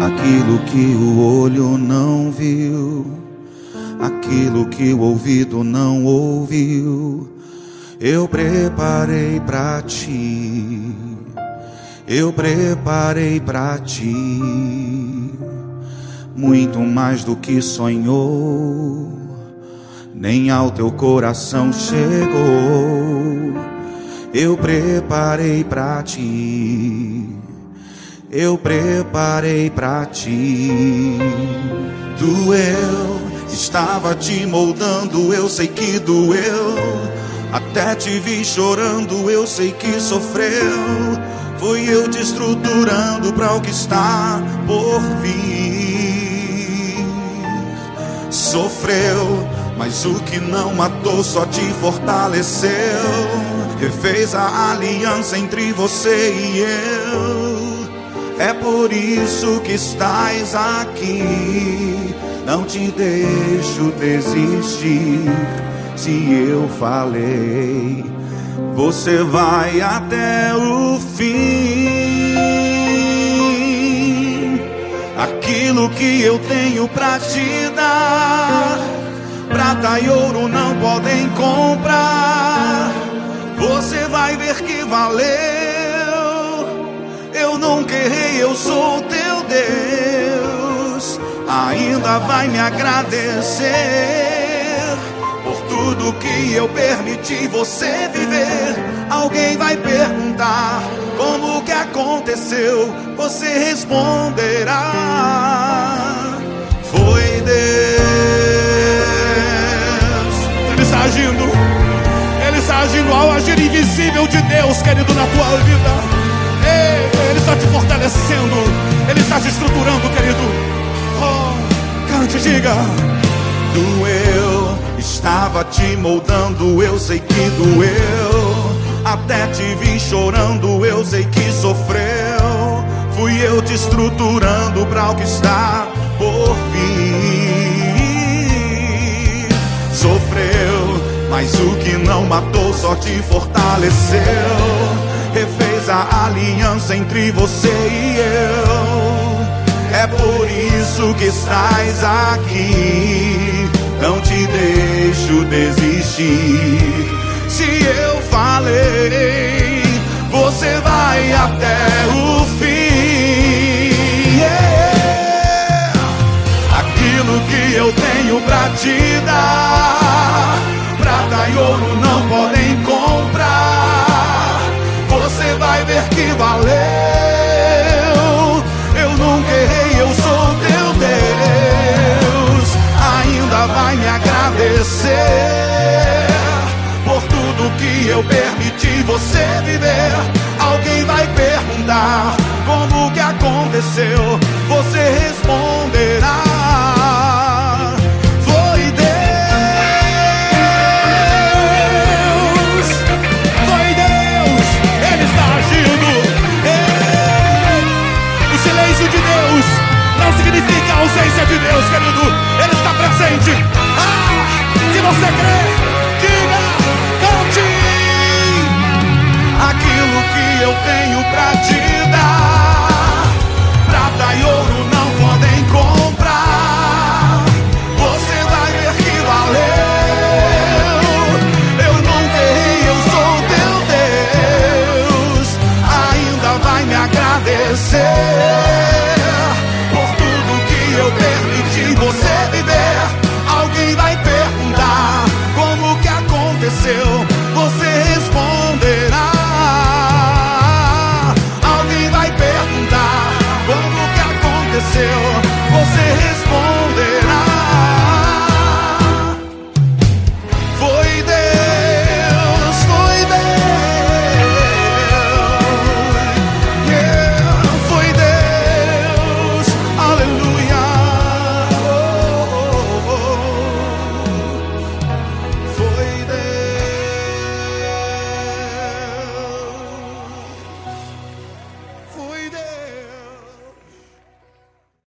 aquilo que o olho não viu, aquilo que o ouvido não ouviu, eu preparei pra ti, eu preparei pra ti, muito mais do que sonhou, nem ao teu coração chegou. Eu preparei pra ti, eu preparei pra ti. Doeu, estava te moldando, eu sei que doeu. Até te vi chorando, eu sei que sofreu. Foi eu te estruturando para o que está por vir. Sofreu, mas o que não matou só te fortaleceu. Refez a aliança entre você e eu. É por isso que estás aqui. Não te deixo desistir. Se eu falei, você vai até o fim. Aquilo que eu tenho pra te dar, prata e ouro não podem comprar. Você vai ver que valeu. Eu nunca errei, eu sou teu Deus. Ainda vai me agradecer por tudo que eu permiti você viver. Alguém vai perguntar como que aconteceu. Você responderá: foi Deus. Ele está agindo. Ele está agindo ao agir invisível de Deus, querido, na tua vida. Ele está te fortalecendo. Ele está te estruturando, querido. Oh, cante, diga. Doeu, estava te moldando, eu sei que doeu. Até te vi chorando, eu sei que sofreu. Fui eu te estruturando para o que está por vir. Sofreu, mas o que não matou só te fortaleceu. Refez a aliança entre você e eu. É por isso que estás aqui. Não te deixo desistir. Se eu falei, você vai até o fim. Aquilo que eu tenho pra te dar, prata e ouro não podem comprar. Você vai ver que valeu. Eu nunca errei, eu sou teu Deus. Ainda vai me agradecer por tudo que eu permiti você viver. Alguém vai perguntar como que aconteceu. Você responderá: foi Deus. Foi Deus. Ele está agindo. O silêncio de Deus não significa a ausência de Deus, querido. Ele está presente. Se você crê, diga, cante. Aquilo que eu tenho pra te dar, prata e ouro não podem comprar. Você vai ver que valeu. Eu nunca errei, eu sou teu Deus. Ainda vai me agradecer